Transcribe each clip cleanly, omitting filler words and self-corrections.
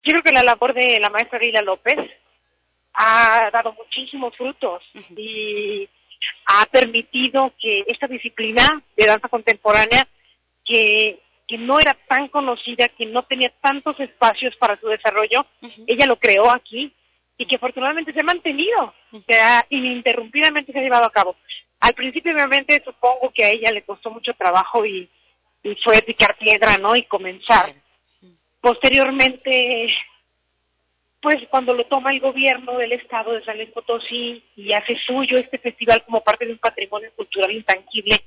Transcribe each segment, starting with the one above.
Yo creo que la labor de la maestra Lila López ha dado muchísimos frutos y ha permitido que esta disciplina de danza contemporánea, que no era tan conocida, que no tenía tantos espacios para su desarrollo, ella lo creó aquí y que afortunadamente se ha mantenido, ininterrumpidamente se ha llevado a cabo. Al principio, obviamente, supongo que a ella le costó mucho trabajo y fue picar piedra, ¿no? Y comenzar. Posteriormente, pues cuando lo toma el gobierno del estado de San Luis Potosí y hace suyo este festival como parte de un patrimonio cultural intangible,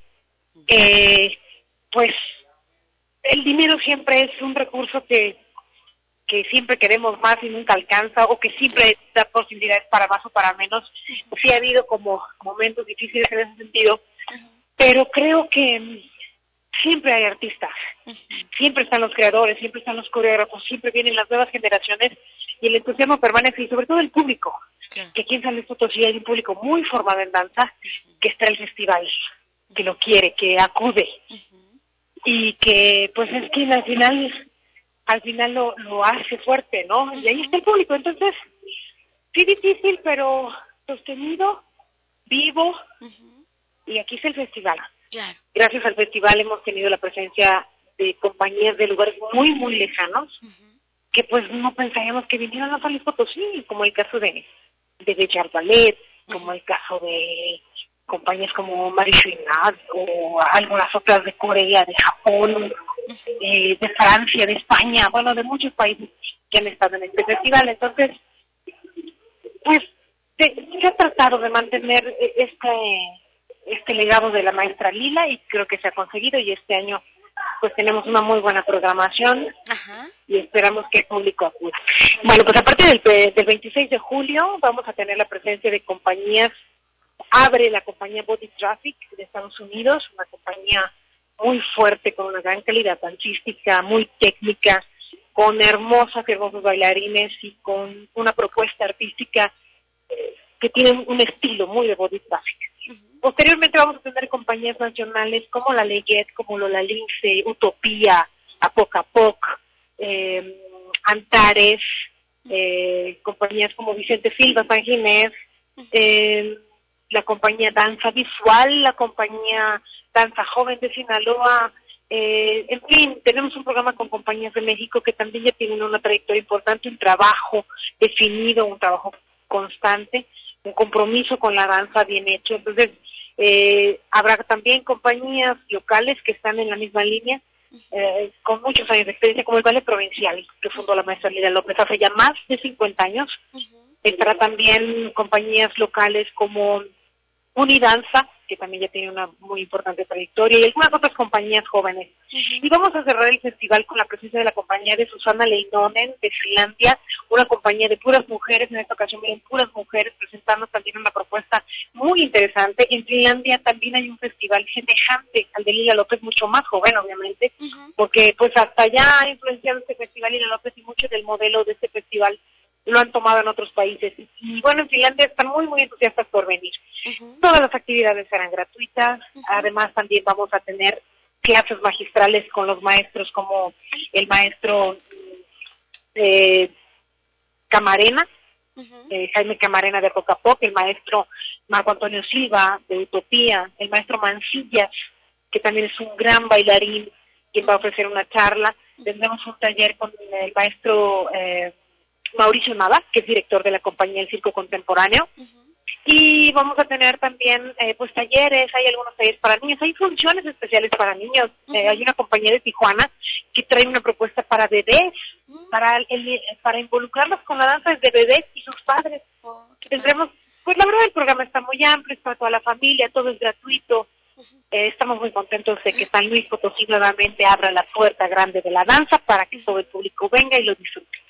pues el dinero siempre es un recurso que siempre queremos más y nunca alcanza, o que siempre da posibilidades para más o para menos. Sí ha habido como momentos difíciles en ese sentido, pero creo que siempre hay artistas, siempre están los creadores, siempre están los coreógrafos, siempre vienen las nuevas generaciones y el entusiasmo permanece, y sobre todo el público, que aquí en San Luis Potosí hay un público muy formado en danza, que está en el festival, que lo quiere, que acude, y que pues es quien al final lo hace fuerte, ¿no? Y ahí está el público. Entonces, sí, difícil, pero sostenido, vivo, y aquí está el festival. Claro. Gracias al festival hemos tenido la presencia de compañías de lugares muy, muy lejanos, que pues no pensaríamos que vinieran a San Luis Potosí, como el caso de Bellar Ballet, como el caso de compañías como Marie-Chuinat, o algunas otras de Corea, de Japón, de Francia, de España, bueno, de muchos países que han estado en este festival. Entonces, pues se ha tratado de mantener este legado de la maestra Lila, y creo que se ha conseguido, y este año pues tenemos una muy buena programación. Y esperamos que el público acuda. Bueno, pues aparte del 26 de julio vamos a tener la presencia de compañías. Abre la compañía Body Traffic de Estados Unidos, una compañía muy fuerte, con una gran calidad dancística, muy técnica, con hermosos bailarines y con una propuesta artística que tiene un estilo muy de Body Traffic. Posteriormente vamos a tener compañías nacionales como La Leyet, como Lola Lince, Utopía, Apoc Apoc, Antares, compañías como Vicente Silva, San Ginés, la compañía Danza Visual, la compañía Danza Joven de Sinaloa, en fin, tenemos un programa con compañías de México que también ya tienen una trayectoria importante, un trabajo definido, un trabajo constante, un compromiso con la danza bien hecho. Entonces, habrá también compañías locales que están en la misma línea, con muchos años de experiencia, como el Ballet Provincial, que fundó la maestra Lila López hace ya más de 50 años. Estará también compañías locales como Unidanza, que también ya tiene una muy importante trayectoria, y algunas otras compañías jóvenes. Y vamos a cerrar el festival con la presencia de la compañía de Susana Leinonen, de Finlandia, una compañía de puras mujeres. En esta ocasión vienen puras mujeres presentando también una propuesta muy interesante. En Finlandia también hay un festival semejante al de Lila López, mucho más joven, obviamente, porque pues hasta allá ha influenciado este festival Lila López, y mucho del modelo de este festival lo han tomado en otros países. Y bueno, en Finlandia están muy, muy entusiastas por venir. Todas las actividades serán gratuitas. Además, también vamos a tener clases magistrales con los maestros, como el maestro Camarena, Jaime Camarena de Apoc Apoc, el maestro Marco Antonio Silva de Utopía, el maestro Mancillas, que también es un gran bailarín, quien va a ofrecer una charla. Tendremos un taller con el maestro Mauricio Nava, que es director de la compañía del Circo Contemporáneo. Y vamos a tener también pues talleres, hay algunos talleres para niños, hay funciones especiales para niños. Hay una compañía de Tijuana que trae una propuesta para bebés, para involucrarlos con la danza desde bebés y sus padres. Tendremos, pues la verdad el programa está muy amplio, es para toda la familia, todo es gratuito. Estamos muy contentos de que San Luis Potosí nuevamente abra la puerta grande de la danza para que todo el público venga y lo disfrute.